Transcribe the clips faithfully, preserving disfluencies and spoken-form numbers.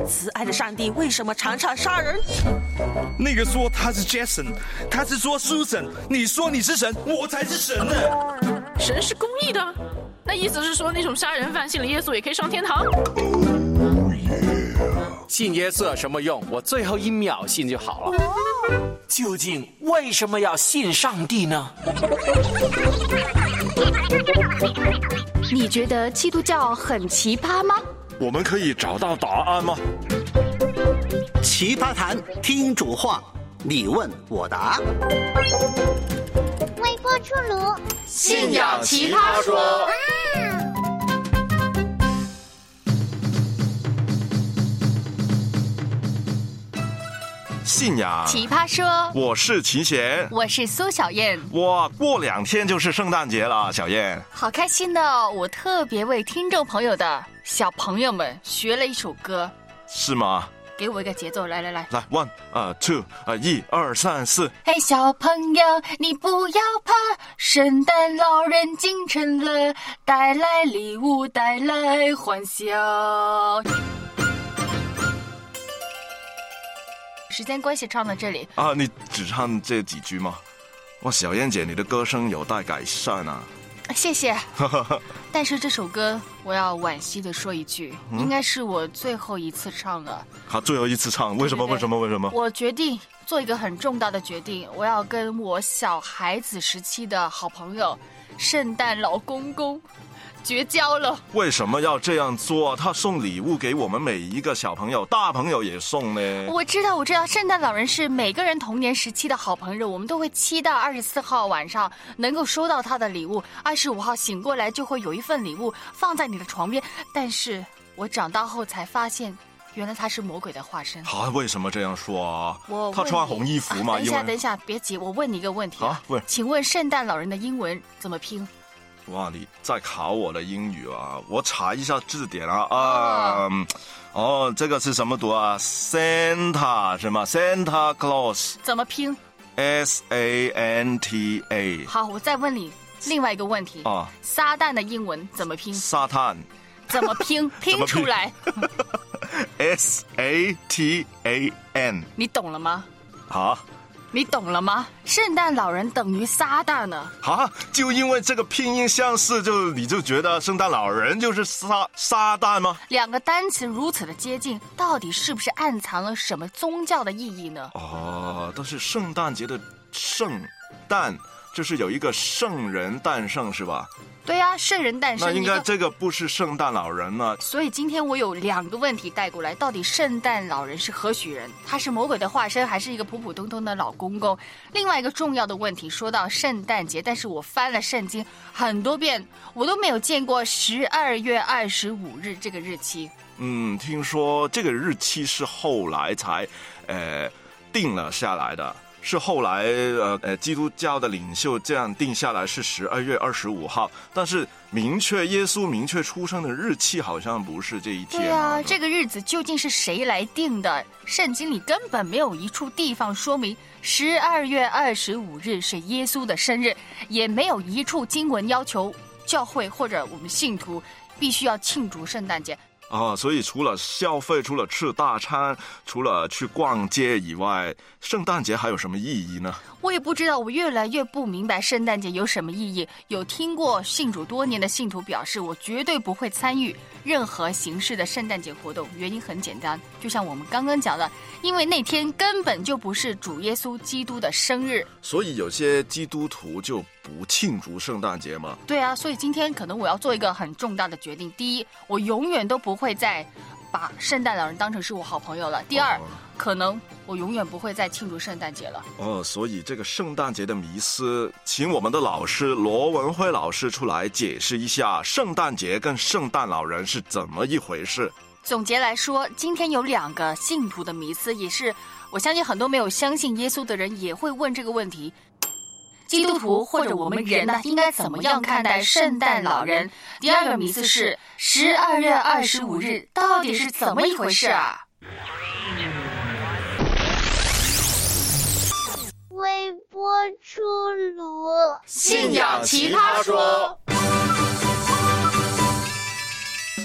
慈爱的上帝为什么常常杀人？ 那个说他是 Jason， 他是说 Susan， 你说你是神，我才是神呢。 神是公义的，那意思是说那种杀人犯信了耶稣也可以上天堂？ 信耶稣有什么用？我最后一秒信就好了。究竟为什么要信上帝呢？ 你觉得基督教很奇葩吗？ 我们可以找到答案吗？ 奇葩谈，听主话，你问我答。 微波出炉， 信仰奇葩说。 信仰奇葩说， 我是齐贤， 我是苏小燕。 哇，过两天就是圣诞节了，小燕， 好开心的哦！我特别为听众朋友的小朋友们学了一首歌， 是吗？ 给我一个节奏，来来来， 来 one 啊、uh, two 啊、uh, 一二三四。 嘿，小朋友，你不要怕，圣诞老人进城了，带来礼物，带来欢笑。时间关系唱到这里啊，你只唱这几句吗？哇，小燕姐，你的歌声有待改善啊！ 谢谢。但是这首歌我要惋惜的说一句、嗯、应该是我最后一次唱了。 好，最后一次唱，为什么？为什么？为什么？ 我决定做一个很重大的决定，我要跟我小孩子时期的好朋友圣诞老公公绝交了。 为什么要这样做？他送礼物给我们每一个小朋友，大朋友也送呢。 我知道，我知道，圣诞老人是每个人童年时期的好朋友，我们都会期待二十四号晚上能够收到他的礼物，二十五号醒过来就会有一份礼物放在你的床边。但是我长大后才发现，原来他是魔鬼的化身。 啊，为什么这样说啊？ 我他穿红衣服嘛、 啊、等一下，等一下，别急，我问你一个问题啊， 问， 请问圣诞老人的英文怎么拼？ 哇，你在考我的英语啊？我查一下字典啊啊、嗯！哦，这个是什么读啊 ？Santa 是吗 ？Santa Claus 怎么拼 ？S A N T A。 好，我再问你另外一个问题啊，撒旦的英文怎么拼？ 撒旦怎么拼？拼出来。 S A T A N。 你懂了吗？ 好。 你懂了吗？圣诞老人等于撒旦呢？ 啊，就因为这个拼音相似，就你就觉得圣诞老人就是撒撒旦吗？ 两个单词如此的接近，到底是不是暗藏了什么宗教的意义呢？ 哦，但是圣诞节的圣诞就是有一个圣人诞生，是吧？ 对啊，圣人诞生。 那应该这个不是圣诞老人呢。 所以今天我有两个问题带过来，到底圣诞老人是何许人？他是魔鬼的化身，还是一个普普通通的老公公？另外一个重要的问题，说到圣诞节，但是我翻了圣经很多遍，我都没有见过十二月二十五日这个日期。 嗯，听说这个日期是后来才呃定了下来的。是后来呃呃基督教的领袖这样定下来是十二月二十五号，但是明确耶稣明确出生的日期好像不是这一天、啊。 对啊，这个日子究竟是谁来定的？圣经里根本没有一处地方说明十二月二十五日是耶稣的生日，也没有一处经文要求教会或者我们信徒必须要庆祝圣诞节。 啊，所以除了消费，除了吃大餐，除了去逛街以外，圣诞节还有什么意义呢？ 我也不知道，我越来越不明白圣诞节有什么意义。有听过信主多年的信徒表示，我绝对不会参与任何形式的圣诞节活动，原因很简单，就像我们刚刚讲的，因为那天根本就不是主耶稣基督的生日。 所以有些基督徒就不庆祝圣诞节吗？ 对啊，所以今天可能我要做一个很重大的决定。第一，我永远都不会再把圣诞老人当成是我好朋友了。第二、哦、可能我永远不会再庆祝圣诞节了。 哦，所以这个圣诞节的迷思，请我们的老师罗文辉老师出来解释一下，圣诞节跟圣诞老人是怎么一回事。 总结来说，今天有两个信徒的迷思，也是我相信很多没有相信耶稣的人也会问这个问题。基督徒或者我们人呢，应该怎么样看待圣诞老人？第二个迷思是十二月二十五日到底是怎么一回事啊？ 微波出炉， 信仰奇葩说。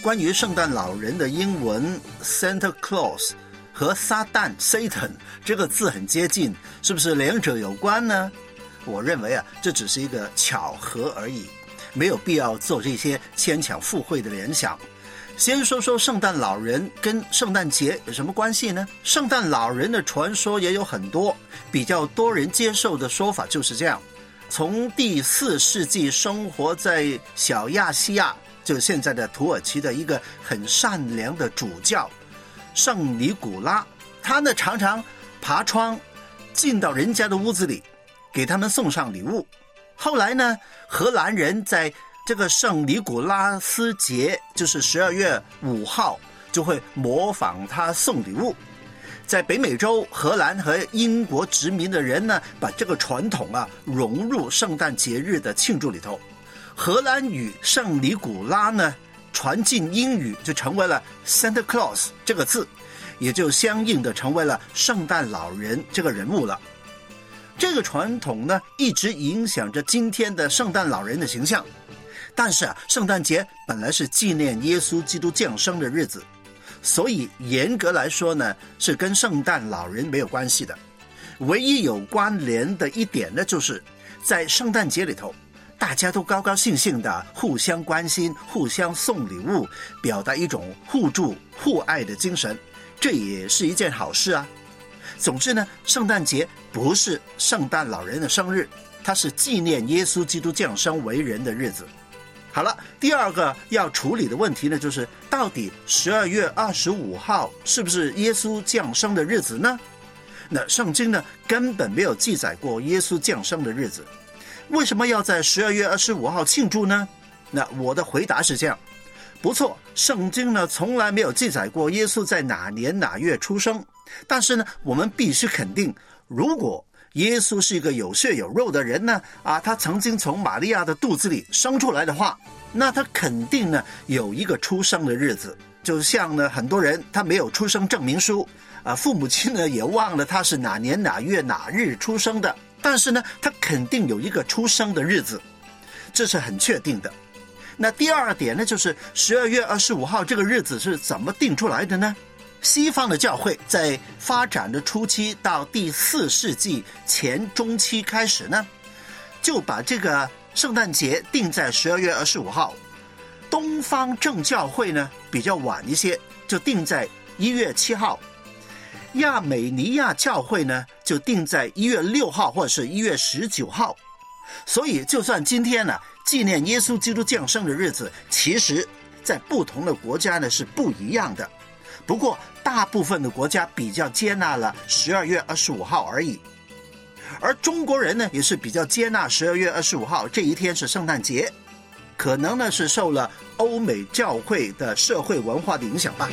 关于圣诞老人的英文 Santa Claus 和撒旦 Satan 这个字很接近，是不是两者有关呢？我认为啊，这只是一个巧合而已，没有必要做这些牵强附会的联想。先说说圣诞老人跟圣诞节有什么关系呢？圣诞老人的传说也有很多，比较多人接受的说法就是这样：从第四世纪生活在小亚细亚，就是现在的土耳其的一个很善良的主教圣尼古拉，他呢常常爬窗进到人家的屋子里，给他们送上礼物。后来呢，荷兰人在这个圣尼古拉斯节，就是十二月五号，就会模仿他送礼物。在北美洲，荷兰和英国殖民的人呢，把这个传统啊融入圣诞节日的庆祝里头。荷兰语圣尼古拉呢传进英语，就成为了 Santa Claus 这个字，也就相应的成为了圣诞老人这个人物了。这个传统呢，一直影响着今天的圣诞老人的形象。但是啊，圣诞节本来是纪念耶稣基督降生的日子，所以严格来说呢，是跟圣诞老人没有关系的。唯一有关联的一点呢，就是在圣诞节里头，大家都高高兴兴的互相关心，互相送礼物，表达一种互助互爱的精神，这也是一件好事啊。总之呢，圣诞节不是圣诞老人的生日，它是纪念耶稣基督降生为人的日子。好了，第二个要处理的问题呢，就是到底十二月二十五号是不是耶稣降生的日子呢？那圣经呢根本没有记载过耶稣降生的日子，为什么要在十二月二十五号庆祝呢？那我的回答是这样：不错，圣经呢从来没有记载过耶稣在哪年哪月出生，但是呢，我们必须肯定，如果耶稣是一个有血有肉的人呢，啊，他曾经从玛利亚的肚子里生出来的话，那他肯定呢有一个出生的日子。就像呢很多人他没有出生证明书，啊，父母亲呢也忘了他是哪年哪月哪日出生的，但是呢他肯定有一个出生的日子，这是很确定的。那第二点呢，就是十二月二十五号这个日子是怎么定出来的呢？西方的教会在发展的初期到第四世纪前中期开始呢，就把这个圣诞节定在十二月二十五号。东方正教会呢比较晚一些，就定在一月七号。亚美尼亚教会呢就定在一月六号或者是一月十九号。所以就算今天呢纪念耶稣基督降生的日子，其实在不同的国家呢是不一样的。不过大部分的国家比较接纳了十二月二十五号而已，而中国人呢也是比较接纳十二月二十五号这一天是圣诞节，可能呢是受了欧美教会的社会文化的影响吧。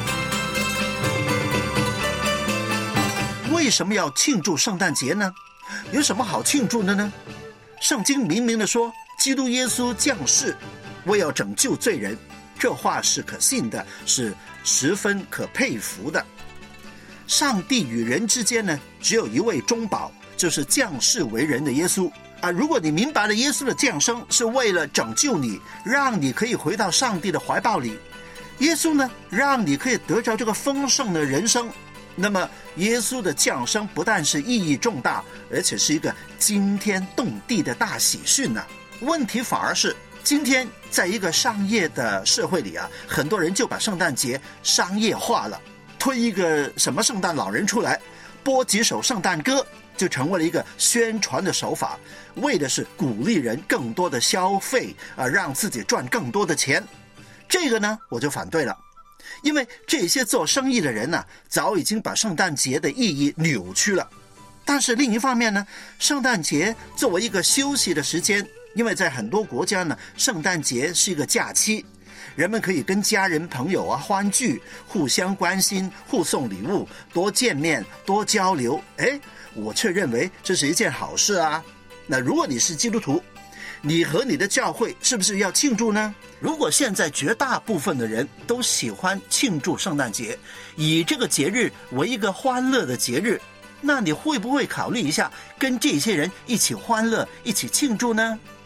为什么要庆祝圣诞节呢？有什么好庆祝的呢？圣经明明的说，基督耶稣降世为要拯救罪人，这话是可信的，是十分可佩服的。上帝与人之间呢，只有一位中保，就是降世为人的耶稣啊。如果你明白了耶稣的降生是为了拯救你，让你可以回到上帝的怀抱里，耶稣呢让你可以得着这个丰盛的人生，那么耶稣的降生不但是意义重大，而且是一个惊天动地的大喜讯啊。问题反而是今天在一个商业的社会里啊，很多人就把圣诞节商业化了，推一个什么圣诞老人出来，播几首圣诞歌，就成为了一个宣传的手法，为的是鼓励人更多的消费啊，让自己赚更多的钱。这个呢我就反对了，因为这些做生意的人呢、啊，早已经把圣诞节的意义扭曲了。但是另一方面呢，圣诞节作为一个休息的时间，因为在很多国家呢，圣诞节是一个假期，人们可以跟家人朋友啊欢聚，互相关心，互送礼物，多见面，多交流。哎，我却认为这是一件好事啊。那如果你是基督徒，你和你的教会是不是要庆祝呢？如果现在绝大部分的人都喜欢庆祝圣诞节，以这个节日为一个欢乐的节日，那你会不会考虑一下跟这些人一起欢乐，一起庆祝呢？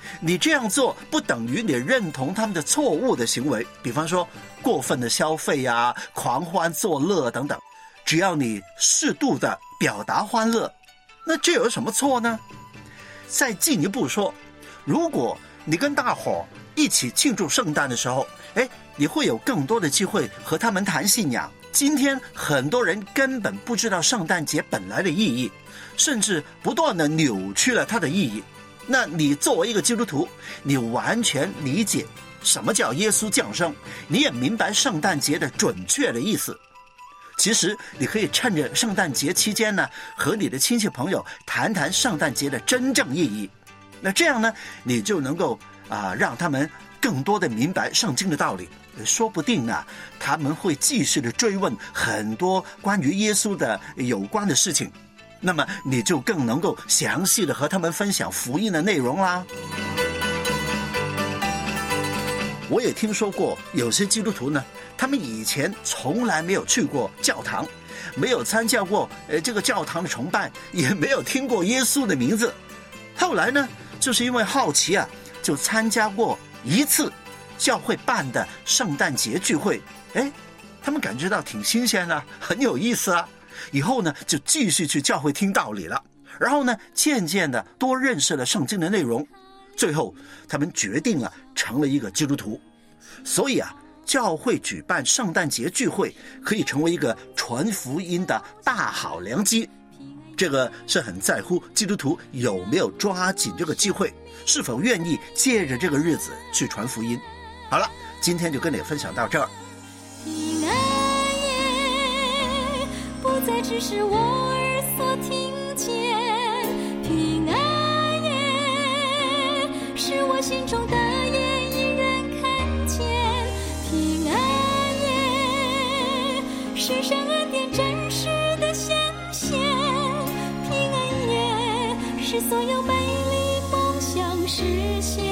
你这样做不等于你认同他们的错误的行为，比方说过分的消费啊、狂欢作乐等等。只要你适度的表达欢乐，那这有什么错呢？再进一步说，如果你跟大伙一起庆祝圣诞的时候，哎，你会有更多的机会和他们谈信仰。今天很多人根本不知道圣诞节本来的意义，甚至不断的扭曲了它的意义。那你作为一个基督徒，你完全理解什么叫耶稣降生，你也明白圣诞节的准确的意思。其实你可以趁着圣诞节期间呢，和你的亲戚朋友谈谈圣诞节的真正意义。那这样呢，你就能够啊、呃、让他们更多的明白圣经的道理。说不定啊，他们会继续的追问很多关于耶稣的有关的事情。那么你就更能够详细的和他们分享福音的内容啦。我也听说过有些基督徒呢，他们以前从来没有去过教堂，没有参加过呃这个教堂的崇拜，也没有听过耶稣的名字。后来呢，就是因为好奇啊，就参加过一次教会办的圣诞节聚会。哎，他们感觉到挺新鲜啊，很有意思啊。以后呢，就继续去教会听道理了。然后呢，渐渐的多认识了圣经的内容。最后，他们决定了成了一个基督徒。所以啊，教会举办圣诞节聚会可以成为一个传福音的大好良机。这个是很在乎基督徒有没有抓紧这个机会，是否愿意借着这个日子去传福音。好了，今天就跟你分享到这儿。 平安夜不再只是我耳所听见，平安夜是我心中的眼依然看见，平安夜是神恩典真实的显现，平安夜是所有美丽梦想实现。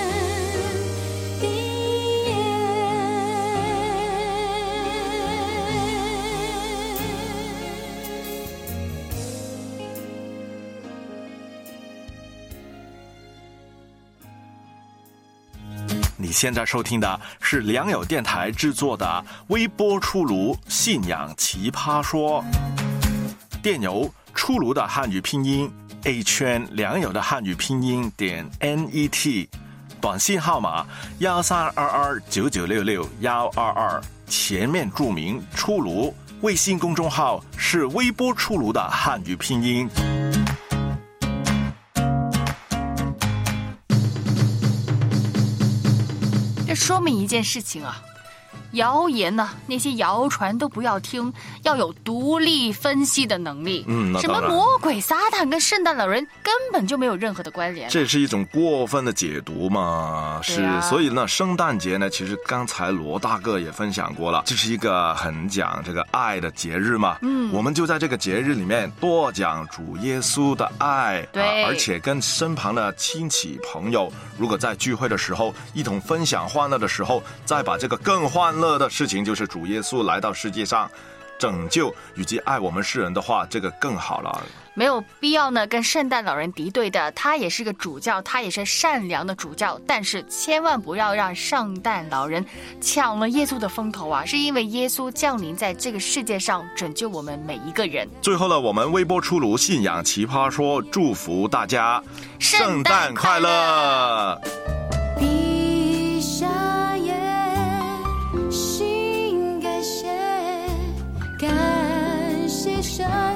你现在收听的是良友电台制作的微波出炉信仰奇葩说，电邮出炉的汉语拼音 A 圈良友的汉语拼音点 N E T， 短信号码幺三二二九九六六幺二二，前面注明出炉。微信公众号是微波出炉的汉语拼音。 说明一件事情啊，谣言呢、啊，那些谣传都不要听，要有独立分析的能力。 嗯， 什么魔鬼撒旦跟圣诞老人根本就没有任何的关联。 这是一种过分的解读嘛？是， 啊、 所以呢，圣诞节呢，其实刚才罗大哥也分享过了，这是一个很讲这个爱的节日嘛。嗯，我们就在这个节日里面多讲主耶稣的爱， 对、 啊，而且跟身旁的亲戚朋友，如果在聚会的时候一同分享欢乐的时候，再把这个更欢乐的事情，就是主耶稣来到世界上拯救以及爱我们世人的话，这个更好了。 没有必要呢跟圣诞老人敌对的，他也是个主教，他也是善良的主教，但是千万不要让圣诞老人抢了耶稣的风头啊！是因为耶稣降临在这个世界上，拯救我们每一个人。 最后呢，我们微波出炉信仰奇葩说，祝福大家圣诞快乐！ 闭下眼，心感谢，感谢神。